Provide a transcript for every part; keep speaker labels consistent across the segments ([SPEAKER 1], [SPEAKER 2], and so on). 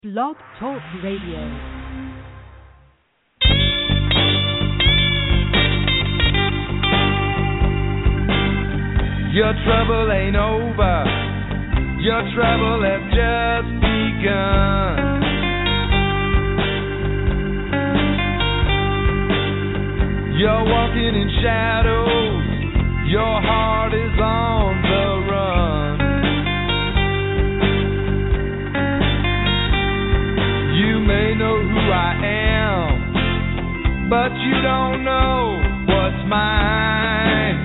[SPEAKER 1] Blog Talk Radio.
[SPEAKER 2] Your trouble ain't over. Your trouble has just begun. You're walking in shadows. Your heart is on the run. You may know who I am, but you don't know what's mine.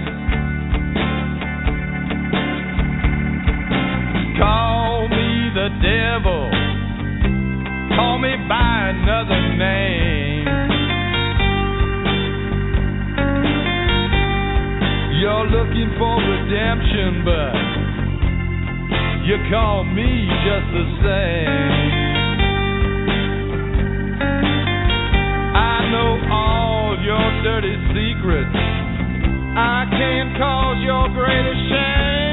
[SPEAKER 2] Call me the devil, call me by another name. You're looking for redemption, but you call me just the same. I know all your dirty secrets. I can cause your greatest shame.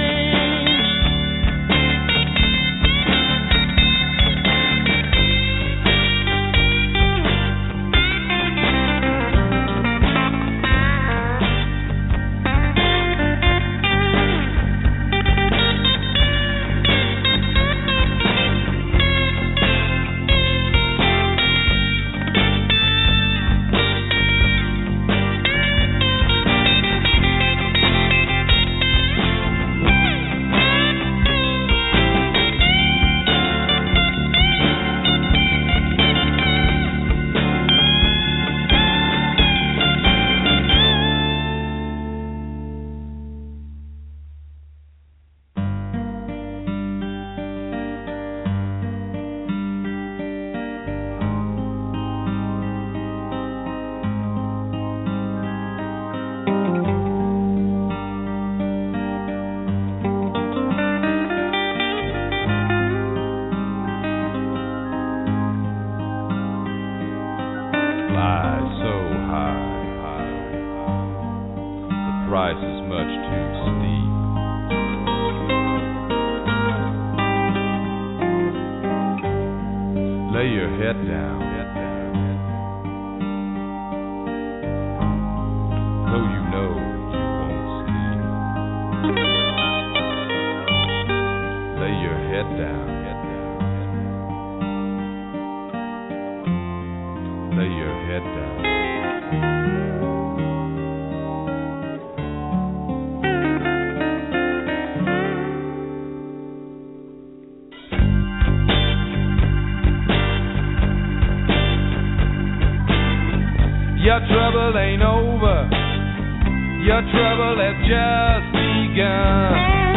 [SPEAKER 2] Your trouble ain't over. Your trouble has just begun.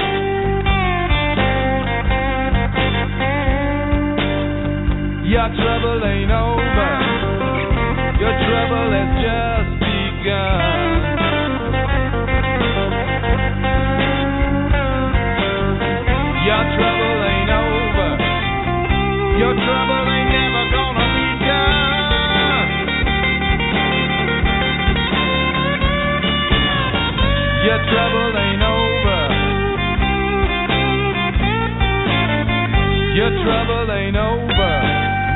[SPEAKER 2] Your trouble ain't over. Your trouble has just begun. Your trouble ain't over. Your trouble ain't never gonna be done. Your trouble ain't over. Your trouble ain't over.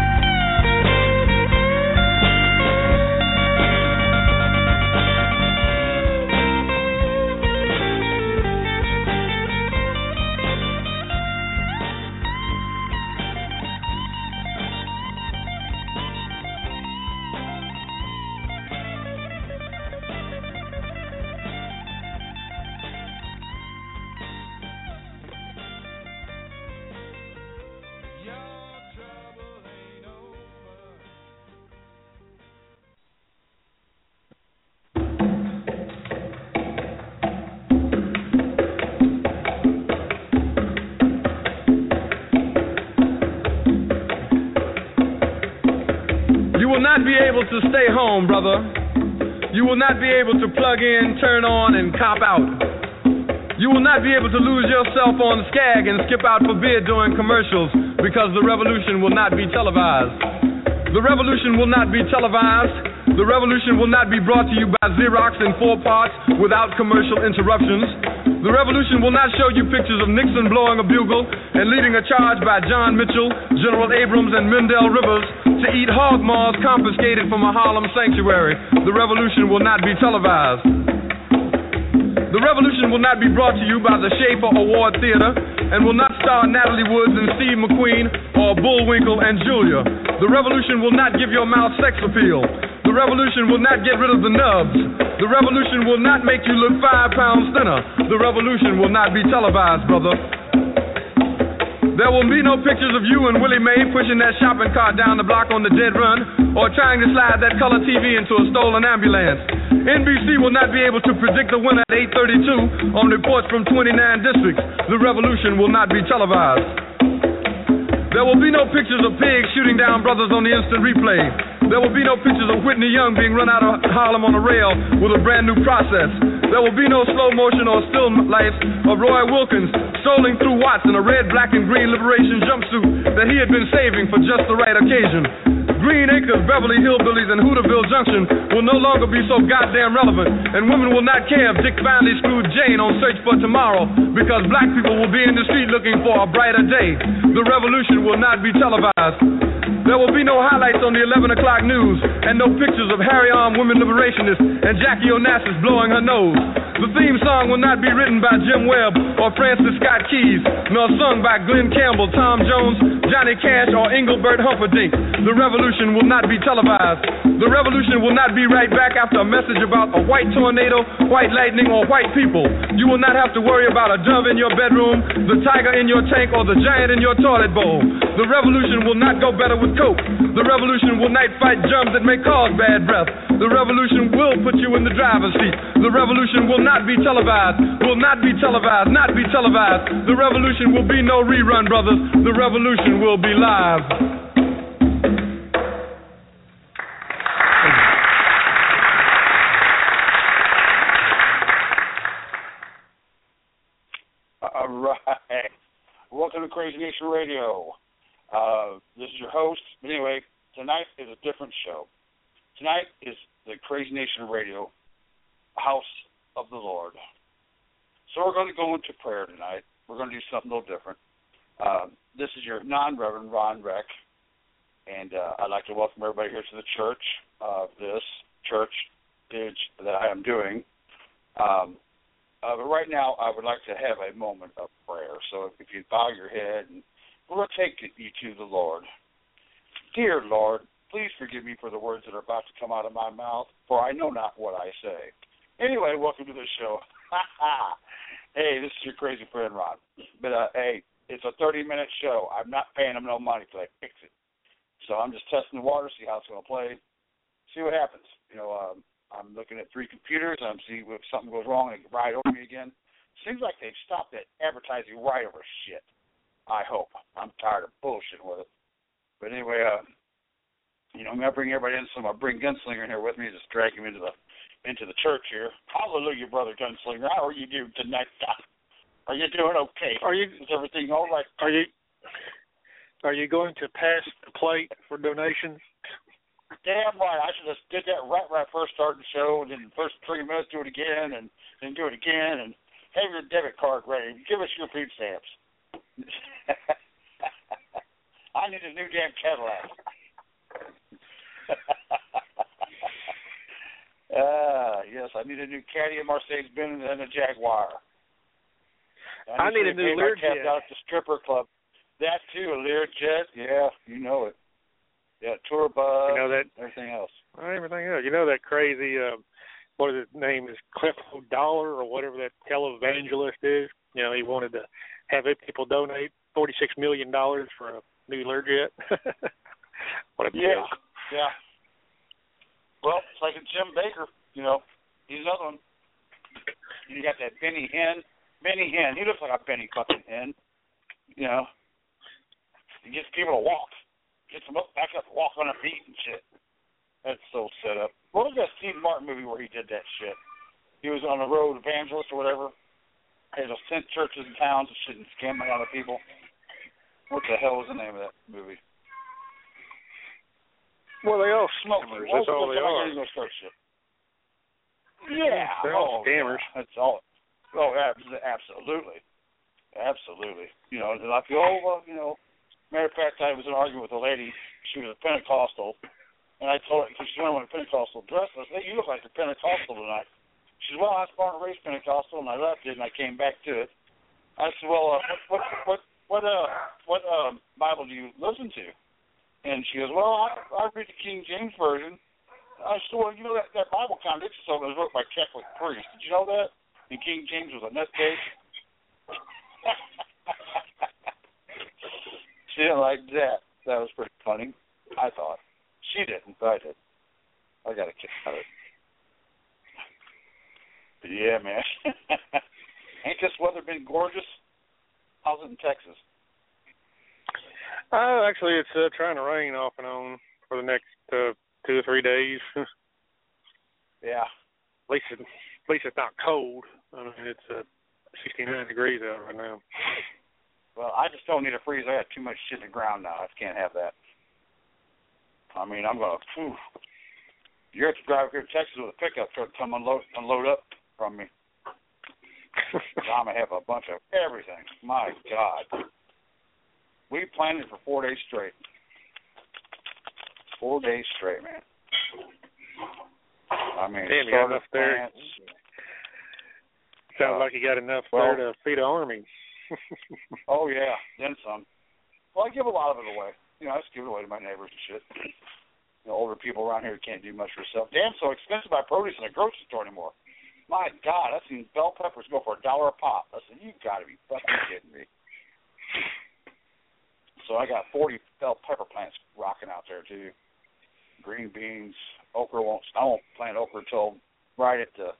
[SPEAKER 2] To stay home, brother. You will not be able to plug in, turn on, and cop out. You will not be able to lose yourself on Skag and skip out for beer during commercials because the revolution will not be televised. The revolution will not be televised. The revolution will not be brought to you by Xerox in 4 parts without commercial interruptions. The revolution will not show you pictures of Nixon blowing a bugle and leading a charge by John Mitchell, General Abrams, and Mendel Rivers to eat hog maws confiscated from a Harlem sanctuary. The revolution will not be televised. The revolution will not be brought to you by the Schaefer Award Theater and will not star Natalie Woods and Steve McQueen or Bullwinkle and Julia. The revolution will not give your mouth sex appeal. The revolution will not get rid of the nubs. The revolution will not make you look 5 pounds thinner. The revolution will not be televised, brother. There will be no pictures of you and Willie Mae pushing that shopping cart down the block on the dead run or trying to slide that color TV into a stolen ambulance. NBC will not be able to predict the winner at 8:32 on reports from 29 districts. The revolution will not be televised. There will be no pictures of pigs shooting down brothers on the instant replay. There will be no pictures of Whitney Young being run out of Harlem on a rail with a brand new process. There will be no slow motion or still life of Roy Wilkins strolling through Watts in a red, black, and green liberation jumpsuit that he had been saving for just the right occasion. Green Acres, Beverly Hillbillies, and Hooterville Junction will no longer be so goddamn relevant, and women will not care if Dick finally screwed Jane on Search for Tomorrow because black people will be in the street looking for a brighter day. The revolution will not be televised. There will be no highlights on the 11 o'clock news and no pictures of Harry-armed women liberationists and Jackie Onassis blowing her nose. The theme song will not be written by Jim Webb or Francis Scott Keys, nor sung by Glenn Campbell, Tom Jones, Johnny Cash, or Engelbert Humperdinck. The revolution will not be televised. The revolution will not be right back after a message about a white tornado, white lightning, or white people. You will not have to worry about a dove in your bedroom, the tiger in your tank, or the giant in your toilet bowl. The revolution will not go better with Coke. The revolution will not fight germs that may cause bad breath. The revolution will put you in the driver's seat. The revolution will not be televised, will not be televised, not be televised. The revolution will be no rerun, brothers. The revolution will be live.
[SPEAKER 3] All right. Welcome to Crazy Nation Radio. This is your host. But anyway, tonight is a different show. Tonight is the Crazy Nation Radio House of the Lord. So we're going to go into prayer tonight. We're going to do something a little different. This is your non-Reverend Ron Reck, and I'd like to welcome everybody here to the church of this church that I am doing. But right now, I would like to have a moment of prayer. So if you bow your head, and we'll take you to the Lord. Dear Lord, please forgive me for the words that are about to come out of my mouth, for I know not what I say. Anyway, welcome to the show. Hey, this is your crazy friend, Ron. But, hey, it's a 30-minute show. I'm not paying them no money till I fix it. So I'm just testing the water, see how it's going to play, see what happens. You know, I'm looking at 3 computers. I'm seeing if something goes wrong, they can ride over me again. Seems like they've stopped that advertising right over shit. I hope. I'm tired of bullshit with it. But anyway, you know, I'm going to bring everybody in, so I'm going to bring Gunslinger in here with me, just drag him into the church here. Hallelujah, Brother Gunslinger. How are you doing tonight? Are you doing okay? Is everything all right?
[SPEAKER 4] Are you going to pass the plate for donations?
[SPEAKER 3] Damn right. I should have did that right when I first started the show, and then the first 3 minutes do it again, and then do it again, and have your debit card ready. Give us your food stamps. I need a new damn Cadillac. Yes, I need a new Caddy, a Mercedes-Benz, and a Jaguar.
[SPEAKER 4] I need a new Learjet.
[SPEAKER 3] Out at the stripper club. That too, a Learjet. Yeah, you know it. Yeah, tour bus.
[SPEAKER 4] You know that.
[SPEAKER 3] Everything else.
[SPEAKER 4] Everything else. You know that crazy. What is his name? Is Cliff Dollar or whatever that televangelist is? You know, he wanted to have people donate $46 million for a new Learjet. What a joke.
[SPEAKER 3] Yeah. Well, it's like a Jim Baker, you know. He's another one. You got that Benny Hinn. He looks like a Benny fucking Hinn. You know. He gets people to walk. Gets them up, back up, walk on their feet and shit. That's so set up. What was that Steve Martin movie where he did that shit? He was on the road evangelist or whatever. He had to send churches and towns and shit and scam a lot of people. What the hell was the name of that movie?
[SPEAKER 4] Well, they all scammers. That's all they are.
[SPEAKER 3] Yeah.
[SPEAKER 4] They're all scammers.
[SPEAKER 3] That's all. Oh, absolutely. Absolutely. You know, and I feel, matter of fact, I was in an argument with a lady. She was a Pentecostal, and I told her, because she went in a Pentecostal dress, I said, hey, you look like a Pentecostal tonight. She said, well, I was born and raised Pentecostal, and I left it, and I came back to it. I said, well, what Bible do you listen to? And she goes, well, I read the King James Version. I said, well, you know, that Bible contradicts itself. It was wrote by Catholic priests. Did you know that? And King James was a nutcase. She didn't like that. That was pretty funny, I thought. She didn't, but I did. I got a kick out of it. But yeah, man. Ain't this weather been gorgeous? How's it in Texas?
[SPEAKER 4] Actually, it's trying to rain off and on for the next 2 or 3 days.
[SPEAKER 3] Yeah.
[SPEAKER 4] At least it's not cold. I mean, it's 69 degrees out right now.
[SPEAKER 3] Well, I just don't need a freeze. I got too much shit in the ground now. I can't have that. I mean, I'm going to... You're going to drive here to Texas with a pickup truck, come unload up from me. I'm going to have a bunch of everything. My God. We planned it for 4 days straight. 4 days straight, man. I mean,
[SPEAKER 4] damn, you got enough there. Sounds like you got enough there to feed an army.
[SPEAKER 3] Oh, yeah, then some. Well, I give a lot of it away. You know, I just give it away to my neighbors and shit. You know, older people around here can't do much for themselves. Damn, so expensive to buy produce in a grocery store anymore. My God, I've seen bell peppers go for $1 a pop. I said, you got to be fucking kidding me. So I got 40 bell pepper plants rocking out there, too. Green beans, okra I won't plant okra until right at the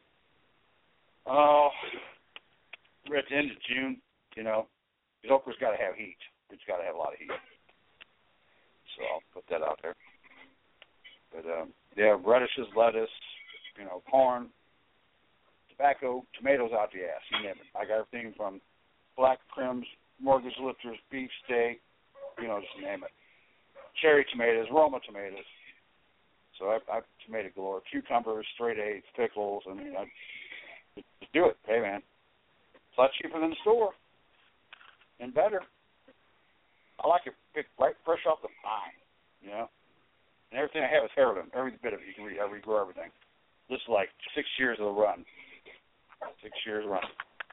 [SPEAKER 3] end of June, you know. Because okra's got to have heat. It's got to have a lot of heat. So I'll put that out there. But, yeah, radishes, lettuce, you know, corn, tobacco, tomatoes out the ass. You name it. I got everything from black crims, mortgage lifters, beef steak, you know, just name it. Cherry tomatoes, Roma tomatoes. So I tomato galore. Cucumbers, straight A's, pickles, and just do it. Hey, man. It's a lot cheaper than the store. And better. I like it picked right fresh off the vine, you know. And everything I have is heirloom. Every bit of it you can read. I regrow everything. This is like 6 years of the run. 6 years run.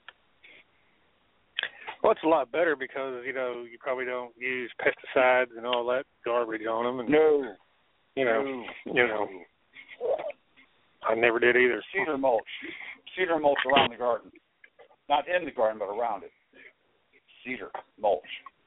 [SPEAKER 4] Well, it's a lot better because, you know, you probably don't use pesticides and all that garbage on them. And,
[SPEAKER 3] no.
[SPEAKER 4] You know, I never did either.
[SPEAKER 3] Cedar mulch around the garden. Not in the garden, but around it. Cedar mulch.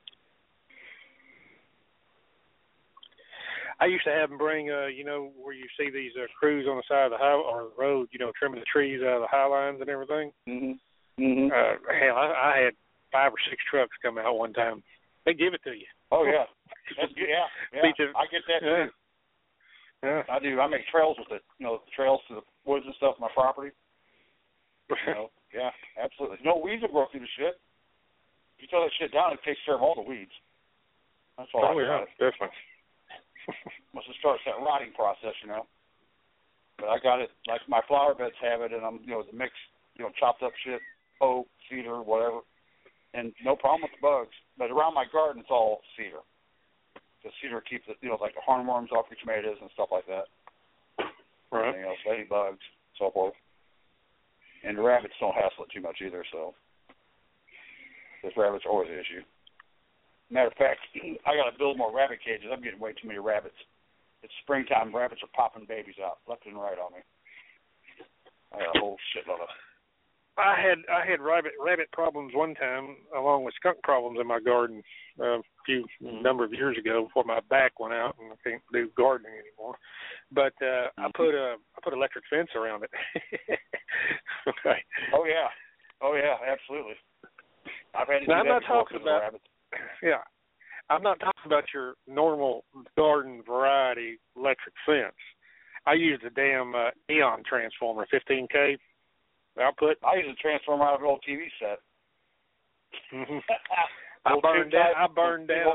[SPEAKER 4] I used to have them bring, you know, where you see these crews on the side of the highway or the road, you know, trimming the trees out of the high lines and everything.
[SPEAKER 3] Mm-hmm. Mm-hmm.
[SPEAKER 4] Hell, I had 5 or 6 trucks come out one time. They give it to you.
[SPEAKER 3] Oh yeah, that's good. Yeah. I get that too.
[SPEAKER 4] Yeah.
[SPEAKER 3] I do. I make trails with it. You know, trails to the woods and stuff on my property. You know, yeah, absolutely. No weeds will grow through the shit. If you throw that shit down, it takes care of all the weeds. That's all I got.
[SPEAKER 4] Definitely.
[SPEAKER 3] Once it starts that rotting process, you know. But I got it, like my flower beds have it, and I'm, you know, the mixed, you know, chopped up shit, oak, cedar, whatever, and no problem with the bugs. But around my garden, it's all cedar. The cedar keeps it, you know, like the hornworms off your tomatoes and stuff like that.
[SPEAKER 4] Right.
[SPEAKER 3] You know, ladybugs, so forth. And the rabbits don't hassle it too much either, so. Because rabbits are always an issue. Matter of fact, I got to build more rabbit cages. I'm getting way too many rabbits. It's springtime. Rabbits are popping babies out left and right on me. I got a whole shitload of them.
[SPEAKER 4] I had rabbit problems one time, along with skunk problems in my garden a number of years ago before my back went out and I can't do gardening anymore. But I put electric fence around it. Okay.
[SPEAKER 3] Oh yeah, absolutely. I've had to do
[SPEAKER 4] now,
[SPEAKER 3] that before because of the rabbits.
[SPEAKER 4] Yeah. I'm not talking about your normal garden variety electric fence. I use the damn Eon transformer, 15K output.
[SPEAKER 3] I use a transformer out of an old TV set.
[SPEAKER 4] Mm-hmm. I burned down.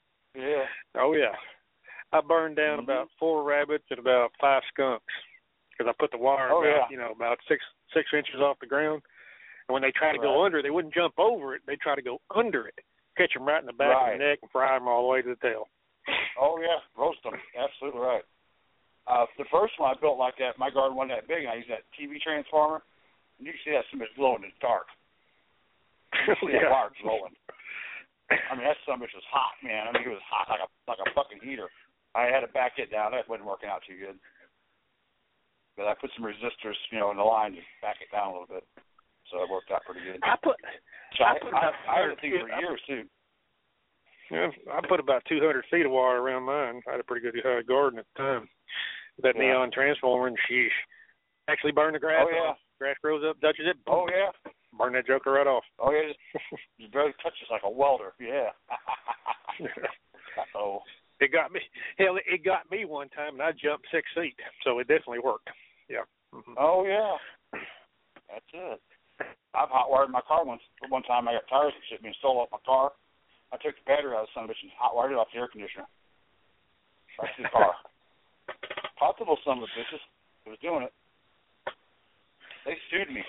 [SPEAKER 3] Yeah.
[SPEAKER 4] Oh, yeah. I burned down about 4 rabbits and about 5 skunks because I put the wire about 6 inches off the ground. And when they try to go under, they wouldn't jump over it. They try to go under it, catch them right in the back of the neck, and fry them all the way to the tail.
[SPEAKER 3] Oh yeah, roast them. Absolutely right. The first one I built like that, my garden wasn't that big, and I used that TV transformer, and you can see that somebody's glowing in the dark. You see that wire glowing. I mean, that son bitch was hot, man. I mean, it was hot like a fucking heater. I had to back it down. That wasn't working out too good. But I put some resistors, in the line to back it down a little bit. So it worked out pretty good. I had a thing for years, too.
[SPEAKER 4] Yeah, I put about 200 feet of wire around mine. I had a pretty good garden at the time. That neon transformer, and sheesh. Actually burned the grass off. Grass grows up, touches it. Boom.
[SPEAKER 3] Oh, yeah.
[SPEAKER 4] Burn that joker right off.
[SPEAKER 3] Oh, yeah. Just barely touches like a welder. Yeah. Uh-oh.
[SPEAKER 4] It got me. Hell, it got me one time, and I jumped 6 feet. So it definitely worked. Yeah. Mm-hmm.
[SPEAKER 3] Oh, yeah. That's it. I've hot-wired my car once. One time I got tires and shit being stolen off my car. I took the battery out of the son of a bitch and hot-wired it off the air conditioner. Right to the car. Caught the little son of a bitches. I was doing it. They sued me.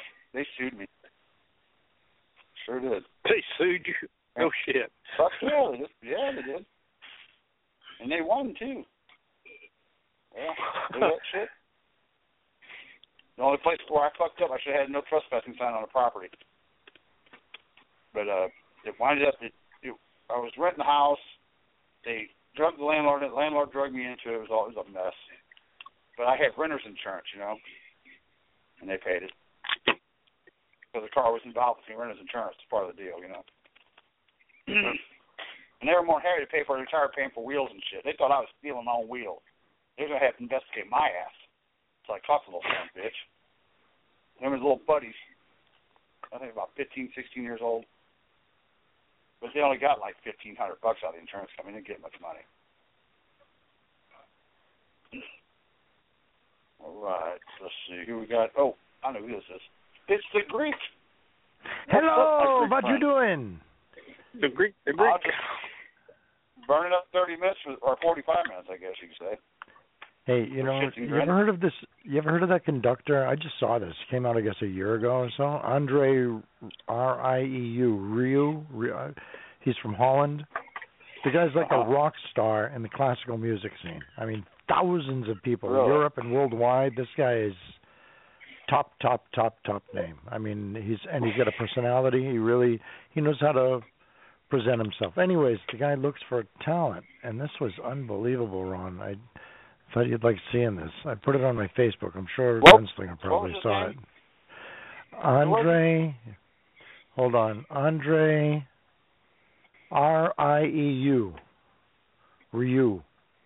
[SPEAKER 3] Sure did.
[SPEAKER 4] They sued you? No shit.
[SPEAKER 3] Fuck yeah, they did. And they won, too. Yeah, do that shit. The only place where I fucked up, I should have had no trespassing sign on the property. But it winded up, I was renting the house. They drugged the landlord. The landlord drugged me into it. It was a mess. But I had renter's insurance, and they paid it. So the car was involved with the renter's insurance. It's part of the deal, And they were more happy to pay for the entire paying for wheels and shit. They thought I was stealing my own wheels. They were going to have to investigate my ass. So I caught the little son of a bitch. Them his little buddies. I think about 15, 16 years old. But they only got like $1,500 out of the insurance company. They didn't get much money. All right. Let's see. Who we got? Oh, I know who this is. It's the Greek.
[SPEAKER 5] Hello. What you doing?
[SPEAKER 4] The Greek.
[SPEAKER 3] Burning up 30 minutes or 45 minutes, I guess you could say.
[SPEAKER 5] Hey, you ever heard of this? You ever heard of that conductor? I just saw this. It came out, I guess, a year ago or so. Andre Rieu. He's from Holland. The guy's like a rock star in the classical music scene. I mean, thousands of people in Europe and worldwide. This guy is top name. I mean, he's got a personality. He knows how to present himself. Anyways, the guy looks for talent, and this was unbelievable, Ron. I thought you'd like seeing this. I put it on my Facebook. I'm sure Gunslinger probably saw it. Andre Rieu.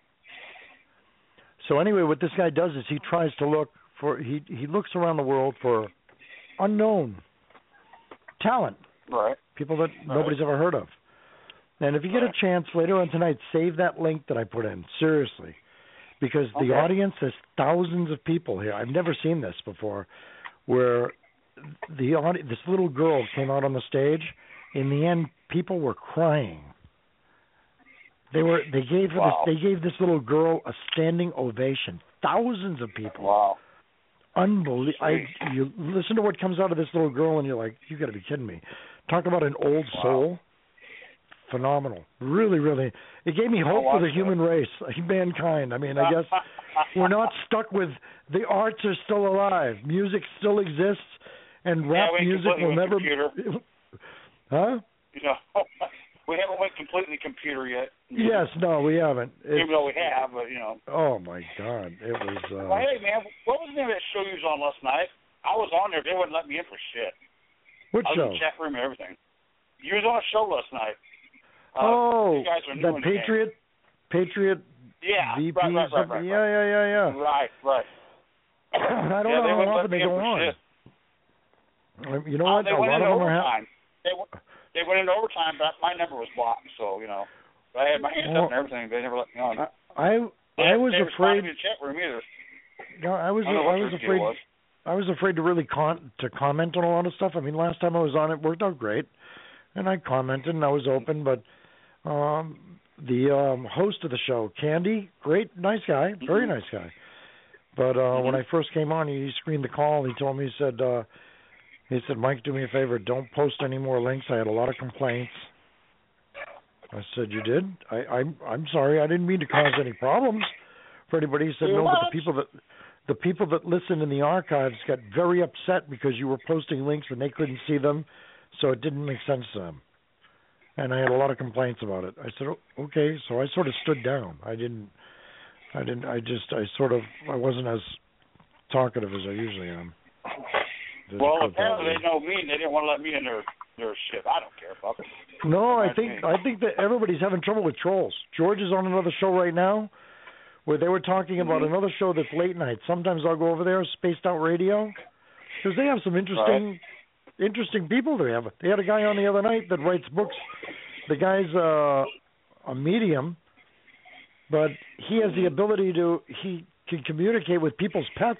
[SPEAKER 5] So anyway, what this guy does is he tries to look for, he looks around the world for unknown talent.
[SPEAKER 3] Right.
[SPEAKER 5] People that nobody's ever heard of. And if you get a chance later on tonight, save that link that I put in. Seriously. Because the audience, there's thousands of people here. I've never seen this before, where this little girl came out on the stage. In the end, people were crying. They gave this little girl a standing ovation. Thousands of people.
[SPEAKER 3] Wow.
[SPEAKER 5] Unbelievable. You listen to what comes out of this little girl, and you're like, you got to be kidding me. Talk about an old soul. Phenomenal. Really, really. It gave me hope for the human race, mankind. I mean, I guess we're not stuck with the arts are still alive. Music still exists, and rap music will never... Huh?
[SPEAKER 3] We haven't went completely computer yet.
[SPEAKER 5] Yes, no, we haven't.
[SPEAKER 3] Even though we have, but,
[SPEAKER 5] Oh, my God. It was...
[SPEAKER 3] Well, hey, man, what was the name of that show you was on last night? I was on there. They wouldn't let me in for shit.
[SPEAKER 5] What show?
[SPEAKER 3] I was in the chat room and everything. You was on a show last night.
[SPEAKER 5] You
[SPEAKER 3] guys are
[SPEAKER 5] that Patriot VP
[SPEAKER 3] right.
[SPEAKER 5] something? Yeah.
[SPEAKER 3] Right.
[SPEAKER 5] I don't know how often they go on. You know what?
[SPEAKER 3] They went into overtime. They went into overtime, but my number was blocked, so, I had my hands up and everything. They never let me on.
[SPEAKER 5] I was afraid.
[SPEAKER 3] In the chat room either.
[SPEAKER 5] No, I was afraid. I was afraid to really comment on a lot of stuff. I mean, last time I was on, it worked out great, and I commented and I was open. But the host of the show, Candy, great, nice guy, very nice guy. But when I first came on, he screened the call. He told me, he said, Mike, do me a favor, don't post any more links. I had a lot of complaints. I said, you did? I'm sorry, I didn't mean to cause any problems for anybody. He said, no, but the people that listen in the archives got very upset because you were posting links when they couldn't see them, so it didn't make sense to them. And I had a lot of complaints about it. I said, okay, so I sort of stood down. I wasn't as talkative as I usually am.
[SPEAKER 3] Well, apparently they know me, and they didn't want to let me in their shit. I don't care, fuck it.
[SPEAKER 5] No, I think that everybody's having trouble with trolls. George is on another show right now where they were talking about another show that's late night. Sometimes I'll go over there, Spaced Out Radio, because they have some interesting people. They had a guy on the other night that writes books. The guy's a medium, but he has the ability he can communicate with people's pets.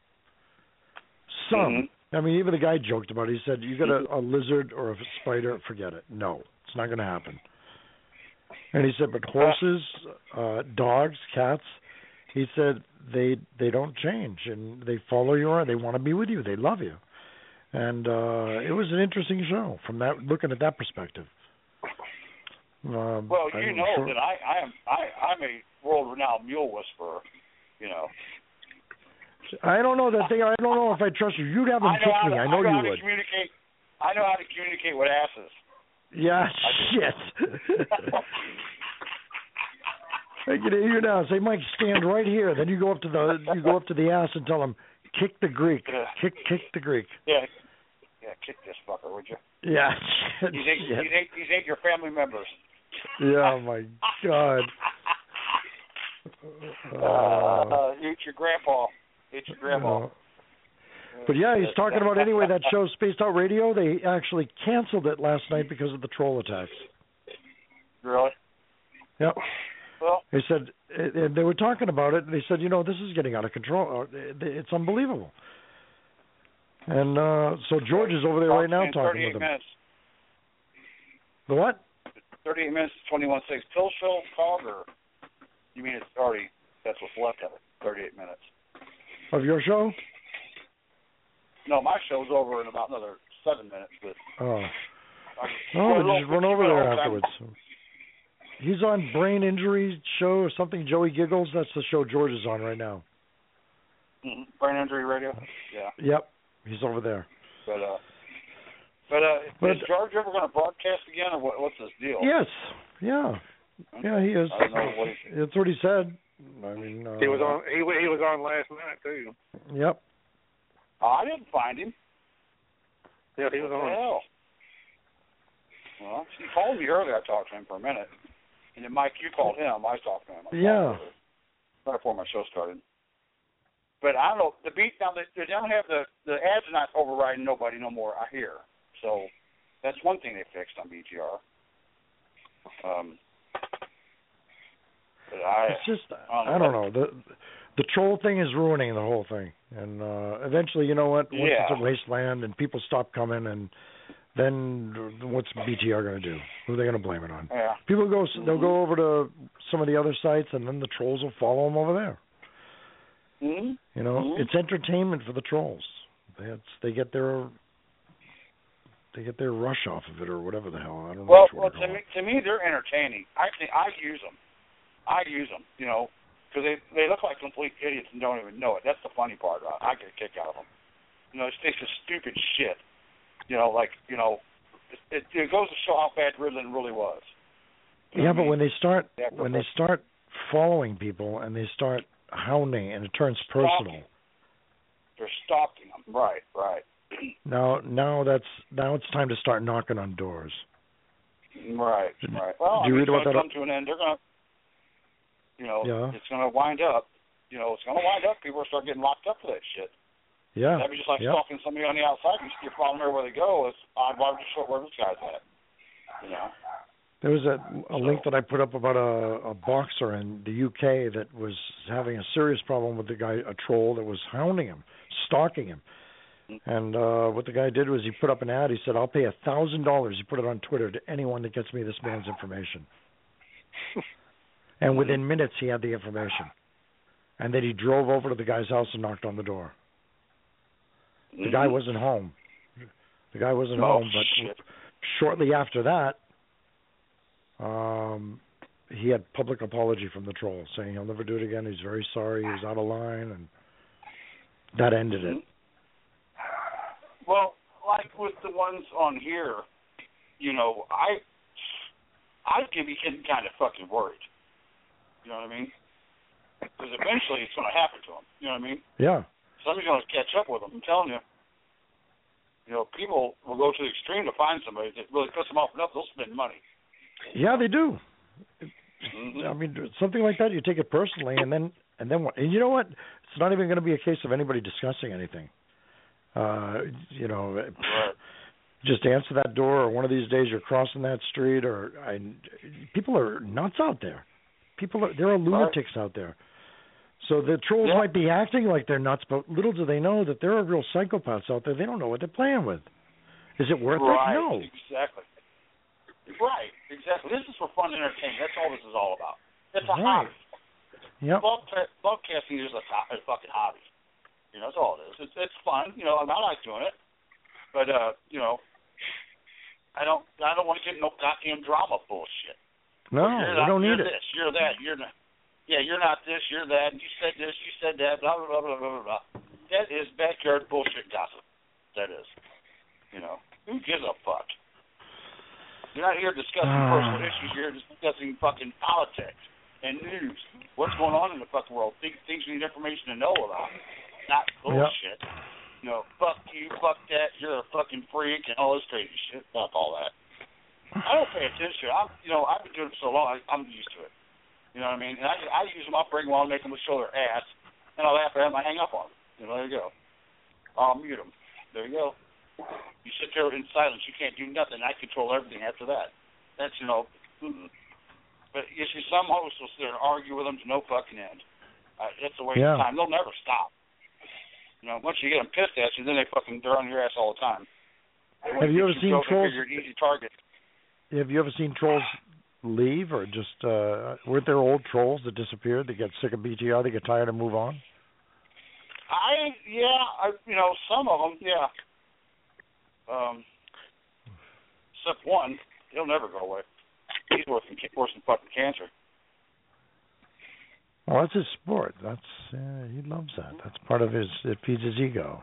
[SPEAKER 5] Some. I mean, even the guy joked about it. He said, you got a lizard or a spider, forget it. No, it's not going to happen. And he said, but horses, dogs, cats, he said they don't change, and they follow you around. They want to be with you. They love you. And it was an interesting show from looking at that perspective.
[SPEAKER 3] Well, you know that I'm a world-renowned mule whisperer, you know.
[SPEAKER 5] I don't know that thing. I don't know if I trust you. You'd have them kick me. I know you would.
[SPEAKER 3] I know how to communicate with asses.
[SPEAKER 5] Yeah, shit. I can hear you now. Say, Mike, stand right here. Then you go up to the ass and tell him, kick the Greek. Kick the Greek.
[SPEAKER 3] Yeah, kick this fucker, would you?
[SPEAKER 5] Yeah.
[SPEAKER 3] He's ate your family members.
[SPEAKER 5] Yeah, my God.
[SPEAKER 3] Eat your grandpa. Eat your grandma.
[SPEAKER 5] But yeah, he's talking about anyway that show Spaced Out Radio. They actually canceled it last night because of the troll attacks.
[SPEAKER 3] Really?
[SPEAKER 5] Yep.
[SPEAKER 3] Well,
[SPEAKER 5] they said, and they were talking about it, and they said, this is getting out of control. It's unbelievable. And so George is over there right now talking with them.
[SPEAKER 3] Minutes.
[SPEAKER 5] The what?
[SPEAKER 3] 38 minutes, 21 seconds. Till show called, or you mean it's already, that's what's left of it, 38 minutes.
[SPEAKER 5] Of your show?
[SPEAKER 3] No, my show's over in about another 7 minutes. But
[SPEAKER 5] just run over there afterwards. He's on Brain Injury Show or something, Joey Giggles. That's the show George is on right now.
[SPEAKER 3] Brain Injury Radio? Yeah.
[SPEAKER 5] Yep, he's over there.
[SPEAKER 3] But is George ever going to broadcast again, or what's his deal?
[SPEAKER 5] Yes, yeah, he is.
[SPEAKER 3] I don't know what
[SPEAKER 5] that's what he said. I mean,
[SPEAKER 4] he was on. He was on last night too.
[SPEAKER 5] Yep.
[SPEAKER 3] I didn't find him.
[SPEAKER 4] Yeah, he was on.
[SPEAKER 3] Hell? Well, he called me earlier. I talked to him for a minute, and then Mike, you called him. I talked to him.
[SPEAKER 5] Yeah.
[SPEAKER 3] Right before my show started. But I don't know. The beat now. They don't have the ads are not overriding nobody no more. I hear. So that's one thing they fixed on BTR.
[SPEAKER 5] It's just I don't know. The troll thing is ruining the whole thing, and eventually, you know what? Once it's a wasteland and people stop coming, and then what's BTR going to do? Who are they going to blame it on?
[SPEAKER 3] Yeah.
[SPEAKER 5] People they'll go over to some of the other sites, and then the trolls will follow them over there.
[SPEAKER 3] Mm-hmm.
[SPEAKER 5] It's entertainment for the trolls. They get their rush off of it, or whatever the hell. I don't know.
[SPEAKER 3] Well, to me, they're entertaining. I use them. Because they look like complete idiots and don't even know it. That's the funny part. I get a kick out of them. They say some stupid shit. It goes to show how bad Ritalin really was.
[SPEAKER 5] But when they start following people and they start hounding and it turns personal.
[SPEAKER 3] They're stalking them. Right.
[SPEAKER 5] Now it's time to start knocking on doors.
[SPEAKER 3] Right. Well,
[SPEAKER 5] do you read about that?
[SPEAKER 3] Come to an end. They're gonna. It's going to wind up. People will start getting locked up for that shit.
[SPEAKER 5] Yeah.
[SPEAKER 3] That'd be just like stalking somebody on the outside. You're following everywhere they go. It's odd. Why would you show where this guy's at?
[SPEAKER 5] There was a link that I put up about a boxer in the UK that was having a serious problem with a troll that was hounding him, stalking him. And what the guy did was he put up an ad. He said, I'll pay $1,000. He put it on Twitter to anyone that gets me this man's information. And within minutes, he had the information. and that he drove over to the guy's house and knocked on the door. The guy wasn't home. The guy wasn't home, but shortly after that, he had public apology from the troll, saying he'll never do it again. He's very sorry. He was out of line, and that ended it.
[SPEAKER 3] Well, like with the ones on here, I'd be getting kind of fucking worried. You know what I mean? Because eventually it's going to happen to them. You know what I mean?
[SPEAKER 5] Yeah.
[SPEAKER 3] Somebody's going to catch up with them. I'm telling you. People will go to the extreme to find somebody that really puts them off enough. They'll spend money.
[SPEAKER 5] Yeah, they do. I mean, something like that, you take it personally, and then what? And you know what? It's not even going to be a case of anybody discussing anything.
[SPEAKER 3] Right.
[SPEAKER 5] Just answer that door, or one of these days you're crossing that street, people are nuts out there. There are lunatics out there. So the trolls might be acting like they're nuts, but little do they know that there are real psychopaths out there. They don't know what they're playing with. Is it worth it? No.
[SPEAKER 3] Exactly. Right, exactly. This is for fun and entertainment. That's all this is all about. It's a hobby.
[SPEAKER 5] Yep.
[SPEAKER 3] Broadcasting is a fucking hobby. That's all it is. It's fun. I like doing it. But, I don't want to get no goddamn drama bullshit.
[SPEAKER 5] No, we don't need it.
[SPEAKER 3] This, you're that, you're not. Yeah, you're not this, you're that, you said this, you said that, blah, blah, blah, blah, blah, blah. That is backyard bullshit gossip. That is. Who gives a fuck? You're not here discussing personal issues. You're here discussing fucking politics and news. What's going on in the fucking world. Things you need information to know about. Not bullshit. Fuck you, fuck that, you're a fucking freak, and all this crazy shit. Fuck all that. I don't pay attention. I've been doing it so long, I'm used to it. You know what I mean? And I use them, I'll bring them on, make them show their ass, and I'll laugh at them, I hang up on them. There you go. I'll mute them. There you go. You sit there in silence, you can't do nothing. I control everything after that. That's, But you see, some hosts will sit there and argue with them to no fucking end. That's a waste of time. They'll never stop. Once you get them pissed at you, then they're on your ass all the time.
[SPEAKER 5] Have you ever seen trolls?
[SPEAKER 3] You're an easy target.
[SPEAKER 5] Have you ever seen trolls leave, or just weren't there old trolls that disappeared? They get sick of BTR, they get tired and move on. Some of them, yeah. Except one, he'll never go away. He's worse than fucking cancer. Well, that's his sport. He loves that. That's part of his. It feeds his ego.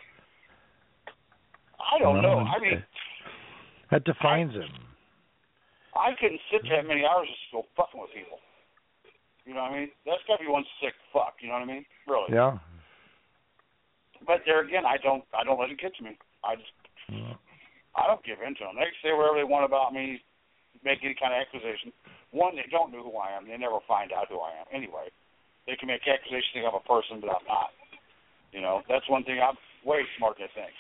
[SPEAKER 3] I don't know. I mean,
[SPEAKER 5] that defines him.
[SPEAKER 3] I couldn't sit that many hours just go fucking with people. You know what I mean? That's got to be one sick fuck. You know what I mean? Really.
[SPEAKER 5] Yeah.
[SPEAKER 3] But there again, I don't let it get to me. I don't give in to them. They can say whatever they want about me, make any kind of accusation. One, they don't know who I am. They never find out who I am. Anyway, they can make accusations think I'm a person, but I'm not. That's one thing. I'm way smarter than I think.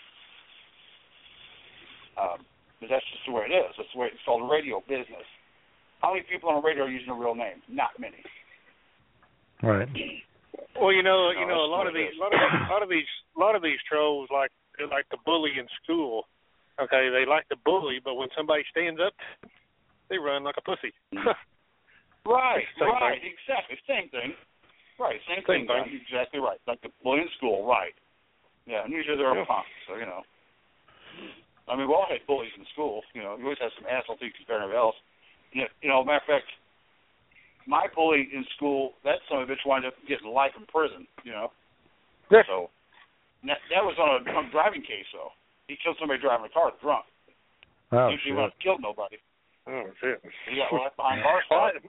[SPEAKER 3] But that's just the way it is. That's the way it's called radio business. How many people on the radio are using a real name? Not many.
[SPEAKER 5] Right.
[SPEAKER 4] Well, a lot of these trolls like to bully in school. Okay, they like to bully, but when somebody stands up, they run like a pussy.
[SPEAKER 3] Right, exactly, same thing. Right, same thing. Exactly right. Like the bully in school, right? Yeah, and usually they're a punk, so I mean, we all had bullies in school. You always have some asshole things compared to everybody else. Matter of fact, my bully in school, that son of a bitch wound up getting life in prison.
[SPEAKER 4] Yeah.
[SPEAKER 3] So that was on a drunk driving case, though. He killed somebody driving a car drunk.
[SPEAKER 5] Oh,
[SPEAKER 3] he wouldn't have killed nobody.
[SPEAKER 4] Oh shit!
[SPEAKER 3] He got right behind bars for it.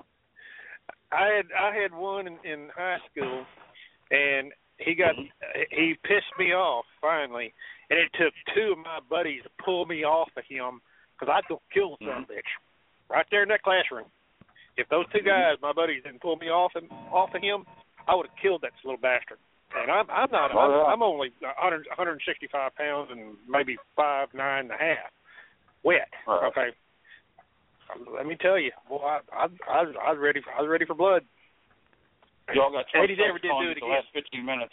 [SPEAKER 4] I had one in high school, and he pissed me off finally, and it took two of my buddies to pull me off of him because I'd go kill the son of a bitch right there in that classroom. If those two guys, my buddies, didn't pull me off of him, I would have killed that little bastard. And I'm not. I'm only 165 pounds and maybe 5'9.5", wet.
[SPEAKER 3] Right.
[SPEAKER 4] Okay. Let me tell you, boy, I was ready. I was ready for blood.
[SPEAKER 3] Y'all got 20
[SPEAKER 4] Eddie never did do it
[SPEAKER 3] the
[SPEAKER 4] again.
[SPEAKER 3] last 15 minutes.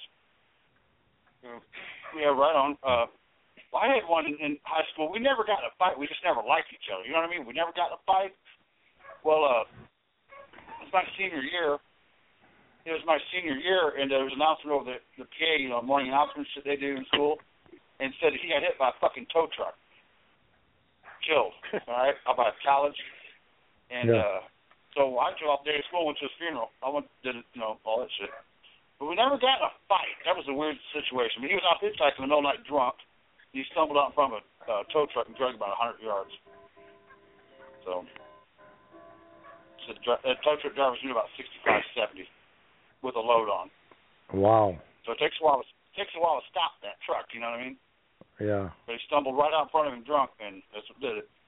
[SPEAKER 3] Yeah, right on. I had one in high school. We never got in a fight. We just never liked each other. You know what I mean? We never got in a fight. Well, it's my senior year, it was my senior year, and there was an announcement over the PA, morning announcements that they do in school, and said that he got hit by a fucking tow truck. Killed, all right, up at college. And so I drove off the day of school, went to his funeral. I did all that shit. But we never got in a fight. That was a weird situation. But he was off hitchhiking in the middle of the night drunk. He stumbled out in front of a tow truck and dragged about 100 yards. So the tow truck driver was doing about 65, 70 with a load on.
[SPEAKER 5] Wow.
[SPEAKER 3] So it takes a while to stop that truck, you know what I mean?
[SPEAKER 5] Yeah.
[SPEAKER 3] But he stumbled right out in front of him drunk, and that's what did it.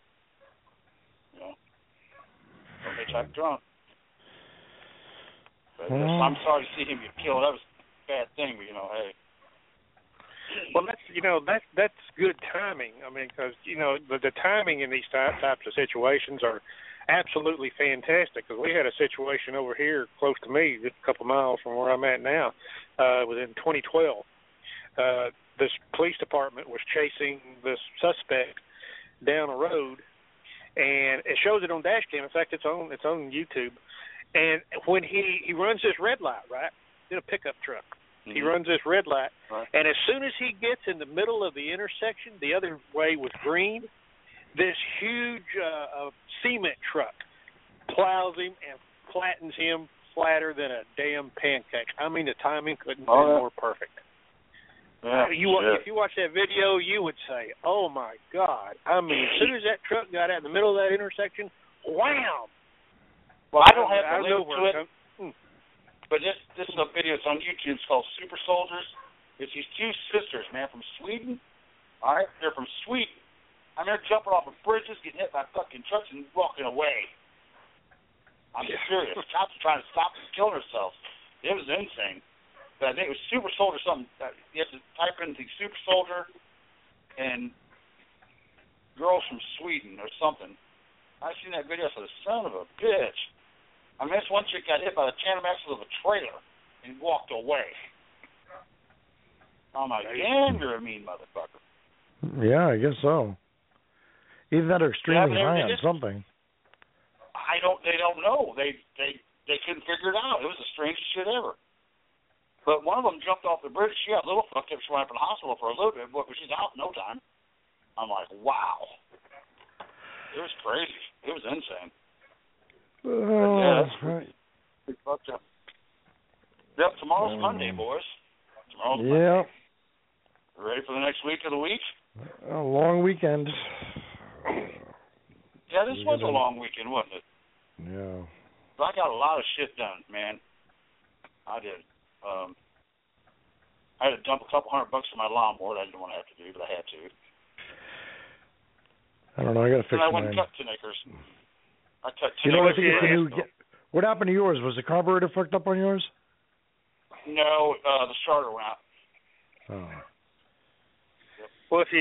[SPEAKER 3] So they typed drunk. But I'm sorry to see him get killed. That was a bad thing, but hey.
[SPEAKER 4] Well, that's good timing. I mean, because the timing in these types of situations are absolutely fantastic. Because we had a situation over here close to me, just a couple miles from where I'm at now, within 2012. This police department was chasing this suspect down a road, and it shows it on dash cam. In fact, it's on YouTube. And when he runs this red light, right, in a pickup truck, he runs this red light, and as soon as he gets in the middle of the intersection, the other way was green, this huge cement truck plows him and flattens him flatter than a damn pancake. I mean, the timing couldn't be more perfect.
[SPEAKER 3] Yeah,
[SPEAKER 4] if you watch that video, you would say, "Oh my God!" I mean, as soon as that truck got out in the middle of that intersection, wham!
[SPEAKER 3] Well, I don't have the link to it, but this is a video. It's on YouTube. It's called Super Soldiers. It's these two sisters, man, from Sweden. All right, they're from Sweden. I mean, they're jumping off of bridges, getting hit by fucking trucks, and walking away. I'm serious. Cops are trying to stop them, killing themselves. It was insane. But I think it was Super Soldier something. You have to type in the Super Soldier and girls from Sweden or something. I seen that video. I said, son of a bitch. I mean, this one chick got hit by the tandem axle of a trailer and walked away. I'm like, damn, you're a mean motherfucker.
[SPEAKER 5] Yeah, I guess so. Either that or extremely high on something.
[SPEAKER 3] They don't know. They couldn't figure it out. It was the strangest shit ever. But one of them jumped off the bridge. She got a little fucked up. She went up in the hospital for a little bit, but she's out in no time. I'm like, wow. It was crazy. It was insane. That's right. Fucked up. Yep, tomorrow's Monday, boys. Tomorrow's Monday. Ready for the next week of the week?
[SPEAKER 5] A long weekend.
[SPEAKER 3] Yeah, this was a long weekend, wasn't it?
[SPEAKER 5] Yeah.
[SPEAKER 3] But I got a lot of shit done, man. I did. I had to dump a couple $100 on my lawnmower that I didn't want to have to do, but I had to.
[SPEAKER 5] I don't know. I got to fix mine.
[SPEAKER 3] And I went and cut 10 acres. I cut 10 acres.
[SPEAKER 5] You know, I think it's a new. What happened to yours? Was the carburetor fucked up on yours?
[SPEAKER 3] No, the starter went out.
[SPEAKER 5] Oh.
[SPEAKER 4] Well, if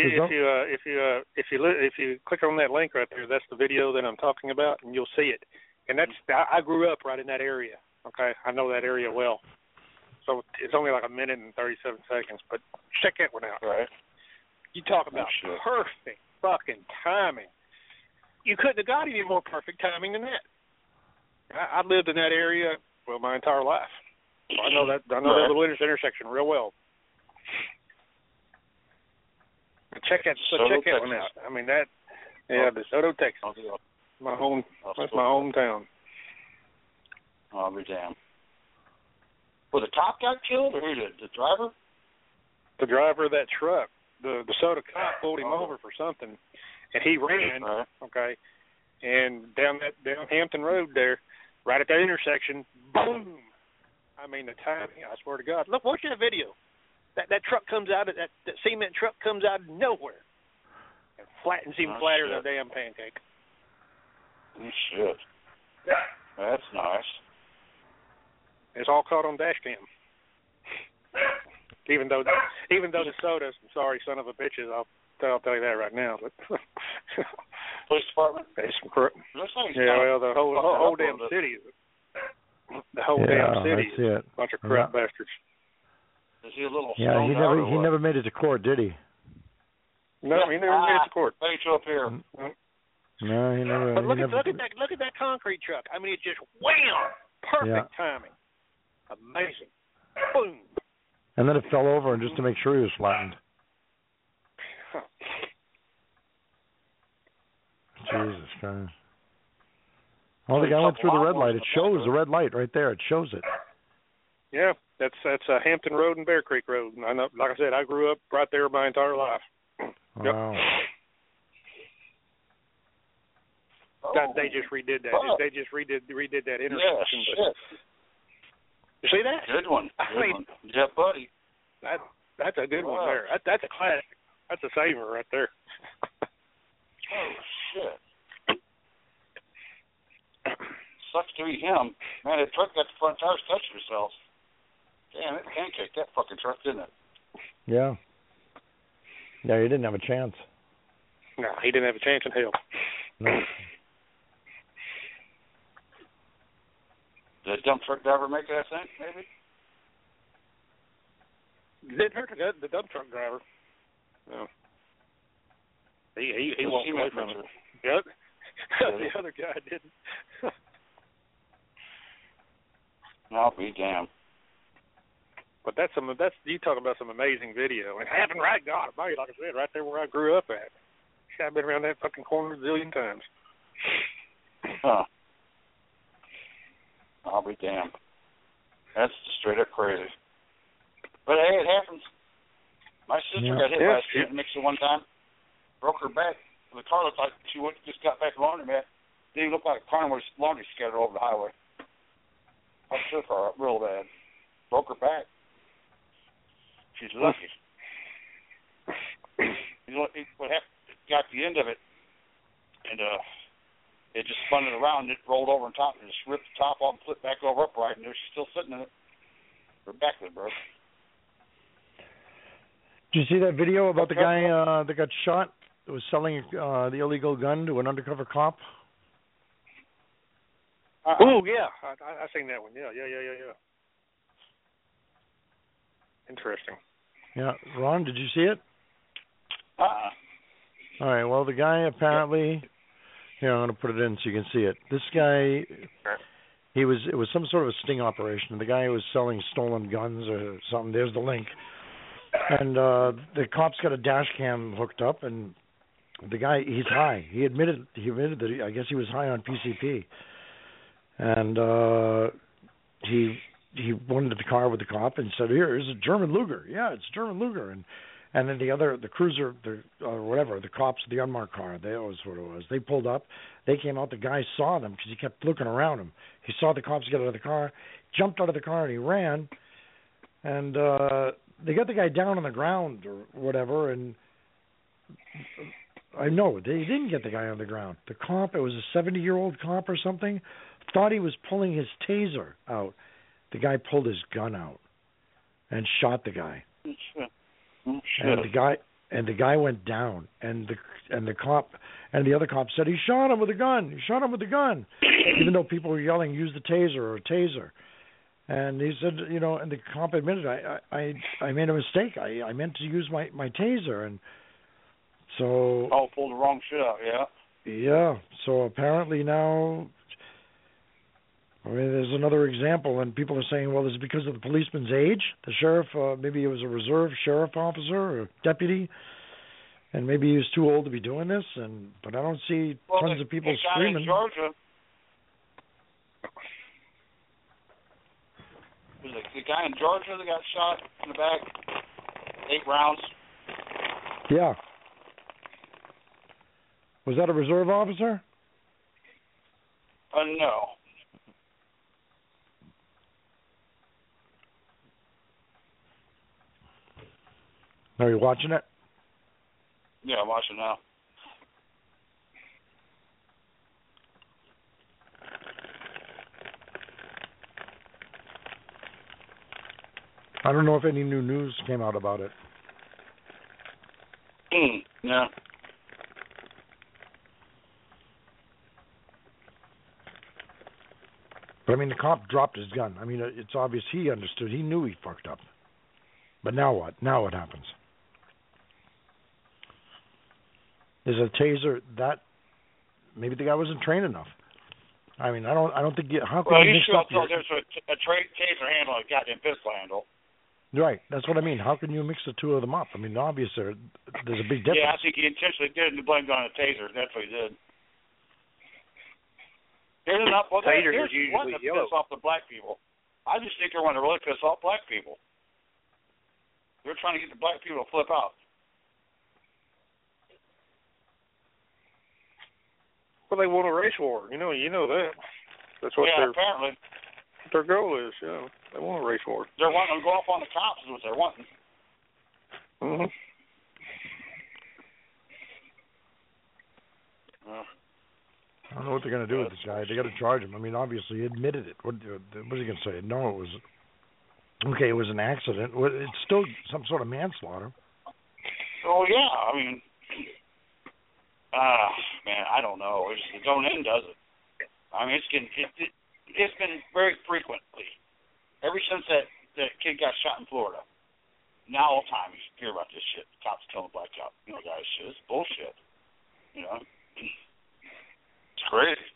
[SPEAKER 4] you click on that link right there, that's the video that I'm talking about, and you'll see it. And that's I grew up right in that area. Okay, I know that area well. So it's only like a minute and 37 seconds, but check that one out.
[SPEAKER 3] Right.
[SPEAKER 4] You talk about perfect fucking timing. You couldn't have got any more perfect timing than that. I lived in that area my entire life. So I know that little intersection real well. Check that one out. I mean DeSoto, Texas. That's my hometown.
[SPEAKER 3] I'll be damned. Well, the cop got killed, or who did? The driver?
[SPEAKER 4] The driver of that truck. The DeSoto cop pulled him over for something, and he ran. Okay, and down Hampton Road there, right at that intersection, boom! I mean the timing. I swear to God. Look, watch that video. That truck comes out of that cement truck comes out of nowhere and flattens him flatter than a damn pancake.
[SPEAKER 3] Oh, shit. That's nice.
[SPEAKER 4] It's all caught on dash cam. Even though the sodas, I'm sorry, son of a bitches, I'll tell you that right now. But
[SPEAKER 3] police department.
[SPEAKER 4] Well, the whole damn city. The whole damn city is a bunch of crap bastards.
[SPEAKER 3] Is he a little?
[SPEAKER 5] Yeah, he never made it to court, did he?
[SPEAKER 4] No, he never made it to court.
[SPEAKER 3] Wait till up here.
[SPEAKER 5] No, he never.
[SPEAKER 4] But look at that concrete truck. I mean, it just wham! Perfect timing. Amazing. Boom.
[SPEAKER 5] And then it fell over, and just to make sure he was flattened. Jesus Christ. Oh, the guy went through the red light. It shows the red light right there. It shows it.
[SPEAKER 4] Yeah, that's Hampton Road and Bear Creek Road. And I know, like I said, I grew up right there my entire life.
[SPEAKER 5] Wow.
[SPEAKER 4] Yep. They just redid that. They just redid that intersection.
[SPEAKER 3] Yeah,
[SPEAKER 4] you see that?
[SPEAKER 3] Good one. Yeah, buddy.
[SPEAKER 4] That's a good one there. That's a classic. That's a saver right there.
[SPEAKER 3] Oh, shit. Sucks to be him. Man, the truck got the front tires touching themselves. Damn, it pancaked that fucking truck, didn't it?
[SPEAKER 5] Yeah. Yeah, he didn't have a chance.
[SPEAKER 4] No, he didn't have a chance in hell.
[SPEAKER 5] No.
[SPEAKER 3] Did the dump truck driver make it, I think, maybe?
[SPEAKER 4] Didn't hurt the dump truck driver. No. He walked away from it. Yep. The other guy didn't.
[SPEAKER 3] I'll be damned.
[SPEAKER 4] But that's you talking about some amazing video. And having right God, like I said, right there where I grew up at. I've been around that fucking corner a zillion times.
[SPEAKER 3] Huh. I'll be damned. That's straight up crazy. But hey, it happens. My sister got hit by a street mixer one time. Broke her back. The car looked like she just got back to laundromat. Didn't even look like a car was laundry scattered over the highway. I shook her up real bad. Broke her back. She's lucky. What happened? Got the end of it, and it just spun it around. It rolled over on top and just ripped the top off and flipped back over upright. And she's still sitting in it. Her back was broke.
[SPEAKER 5] Did you see that video about the guy that got shot? That was selling the illegal gun to an undercover cop?
[SPEAKER 4] Oh, yeah. I seen that one. Yeah. Interesting.
[SPEAKER 5] Yeah. Ron, did you see it? All right. Well, the guy apparently... Here, I'm going to put it in so you can see it. This guy... It was some sort of a sting operation. The guy was selling stolen guns or something. There's the link. And the cops got a dash cam hooked up, and the guy, he's high. He admitted that I guess he was high on PCP. And he went into the car with the cop and said, "Here's a German Luger." Yeah, it's a German Luger. And then the cruiser, the cops, the unmarked car, that was what it was. They pulled up. They came out. The guy saw them because he kept looking around him. He saw the cops get out of the car, jumped out of the car, and he ran. And they got the guy down on the ground or whatever. And I know they didn't get the guy on the ground. The cop, it was a 70-year-old cop or something, thought he was pulling his taser out. The guy pulled his gun out and shot the guy. And the guy went down, and the cop and the other cop said he shot him with a gun. He shot him with a gun, even though people were yelling, "Use the taser or taser." And he said, and the cop admitted, I made a mistake. I meant to use my taser, and so.
[SPEAKER 3] Oh, pulled the wrong shit out, yeah.
[SPEAKER 5] Yeah. So apparently now. I mean, there's another example, and people are saying, well, is it because of the policeman's age? The sheriff, maybe he was a reserve sheriff officer or deputy, and maybe he was too old to be doing this. But I don't see tons of people screaming.
[SPEAKER 3] In Georgia, the guy in Georgia that got shot in the back, 8 rounds.
[SPEAKER 5] Yeah. Was that a reserve officer?
[SPEAKER 3] No.
[SPEAKER 5] Are you watching it?
[SPEAKER 3] Yeah, I'm watching now.
[SPEAKER 5] I don't know if any new news came out about it.
[SPEAKER 3] Yeah.
[SPEAKER 5] But, I mean, the cop dropped his gun. I mean, it's obvious he understood. He knew he fucked up. But now what? Now what happens? Is a taser that maybe the guy wasn't trained enough. I mean, I don't think how can
[SPEAKER 3] well,
[SPEAKER 5] you
[SPEAKER 3] you
[SPEAKER 5] mix
[SPEAKER 3] should
[SPEAKER 5] up
[SPEAKER 3] tell there's a taser handle and a goddamn pistol handle.
[SPEAKER 5] Right, that's what I mean. How can you mix the two of them up? I mean, obviously there's a big difference.
[SPEAKER 3] Yeah, I think he intentionally did and blamed it on a taser. That's what he did. Here's enough. Well,
[SPEAKER 4] Tasers
[SPEAKER 3] here's
[SPEAKER 4] are usually
[SPEAKER 3] one to
[SPEAKER 4] yellow.
[SPEAKER 3] piss off the black people. I just think they're wanting to really piss off black people. They're trying to get the black people to flip out.
[SPEAKER 4] Well, they want a race war. You know that. That's what
[SPEAKER 3] apparently
[SPEAKER 4] their goal is. They want a race war.
[SPEAKER 3] They're wanting to go off on the cops is what they're wanting.
[SPEAKER 4] Mhm.
[SPEAKER 5] I don't know what they're going to do with this guy. They got to charge him. I mean, obviously, he admitted it. What was he going to say? No, it was okay. It was an accident. It's still some sort of manslaughter.
[SPEAKER 3] Oh yeah, I mean, man, I don't know. It don't end, does it? I mean, it's been very frequently ever since that kid got shot in Florida. Now all the time you hear about this shit. The cops killing black cops. Guys, shit. It's bullshit. It's crazy.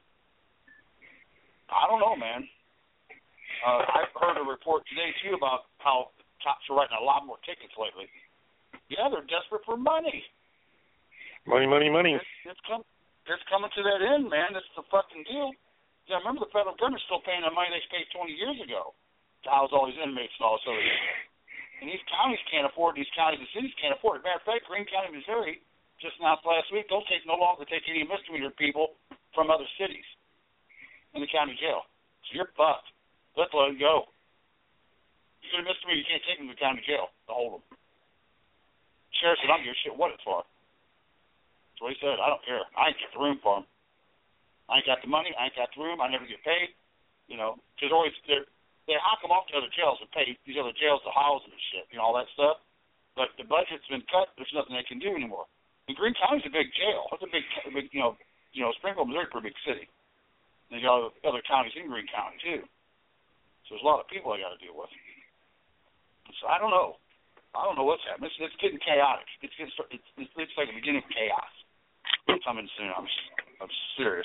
[SPEAKER 3] I don't know, man. I've heard a report today too about how cops are writing a lot more tickets lately. Yeah, they're desperate for money.
[SPEAKER 4] Money.
[SPEAKER 3] It's coming to that end, man. That's the fucking deal. Yeah, remember the federal government's still paying the money they paid 20 years ago to house all these inmates and all this other shit. And these counties can't afford. These counties and cities can't afford it. Matter of fact, Greene County, Missouri, just announced last week they'll no longer take any misdemeanor people from other cities in the county jail. So you're fucked. Let's let them go. If you're a misdemeanor, you can't take them to the county jail to hold them. Sheriff said, I don't give a shit what it's for. That's what he said. I don't care. I ain't got the room for them. I ain't got the money. I ain't got the room. I never get paid. Because always they hawk them off to other jails and pay these other jails to house them and shit, all that stuff. But the budget's been cut. There's nothing they can do anymore. And Greene County's a big jail. It's a big Springfield, Missouri, pretty big city. And you got other counties in Greene County too. So there's a lot of people I got to deal with. So I don't know. I don't know what's happening. It's getting chaotic. It's like the beginning of chaos. Coming soon. I'm serious.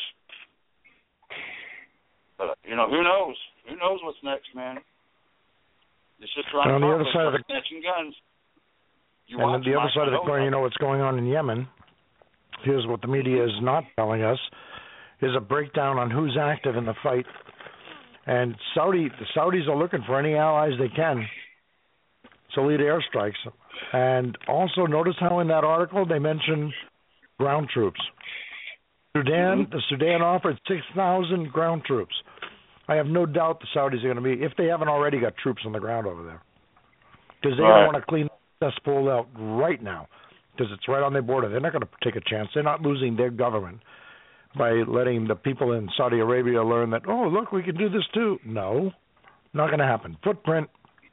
[SPEAKER 3] But who knows? Who knows what's next, man? It's just trying
[SPEAKER 5] on
[SPEAKER 3] to
[SPEAKER 5] the other side of the
[SPEAKER 3] snatching guns.
[SPEAKER 5] And on the other side of the coin, what's going on in Yemen. Here's what the media is not telling us: is a breakdown on who's active in the fight. And the Saudis are looking for any allies they can to lead airstrikes. And also notice how in that article they mention ground troops. The Sudan offered 6,000 ground troops. I have no doubt the Saudis are going to be, if they haven't already got troops on the ground over there. Because they don't want to clean the cesspool out right now. Because it's right on their border. They're not going to take a chance. They're not losing their government by letting the people in Saudi Arabia learn that, oh, look, we can do this too. No, not going to happen. Footprint.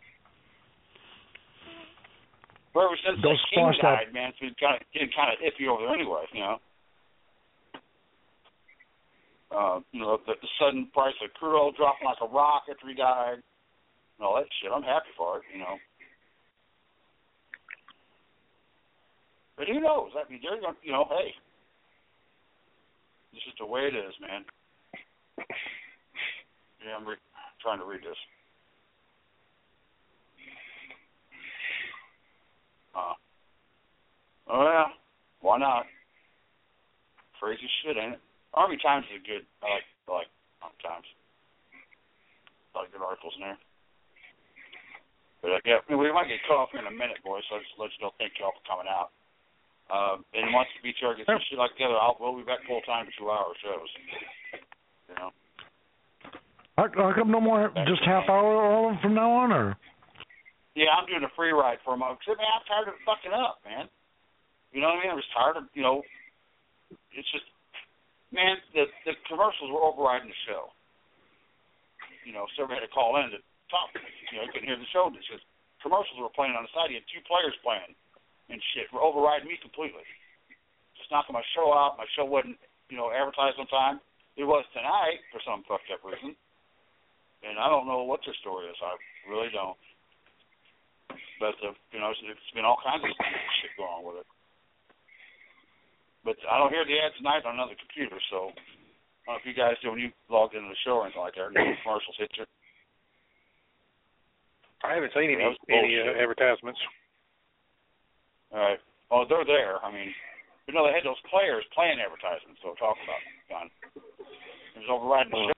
[SPEAKER 3] Well, ever since the king died, man, it's been kind of iffy over there anyway, the sudden price of crude oil dropping like a rock after he died, and all that shit. I'm happy for it, But who knows? I mean, they're going, hey, it's just the way it is, man. Yeah, I'm trying to read this. Oh yeah, why not? Crazy shit, ain't it? Army Times is good. I like Army Times. A lot of good articles in there. But we might get cut off here in a minute, boys. So I just let you know. Thank y'all for coming out. And once the BTR gets some shit like together, we'll be back full time for 2-hour shows.
[SPEAKER 5] How come no more? Just half hour all of them from now on, or?
[SPEAKER 3] Yeah, I'm doing a free ride for a month. Cause, man, I'm tired of fucking up, man. You know what I mean? I was tired of, it's just, man, the commercials were overriding the show. So everybody had to call in to talk. You couldn't hear the show. It's just commercials were playing on the side. You had 2 players playing and shit. Were overriding me completely. Just knocking my show out. My show wasn't, advertised on time. It was tonight for some fucked up reason. And I don't know what their story is. I really don't. But, it's been all kinds of shit going on with it. But I don't hear the ad tonight on another computer, so I don't know if you guys do when you logged into the show or anything like that, no commercials hit you.
[SPEAKER 4] I haven't seen any advertisements.
[SPEAKER 3] All right. Oh, they're there. I mean, they had those players playing advertisements, so talk about, John. It was overriding the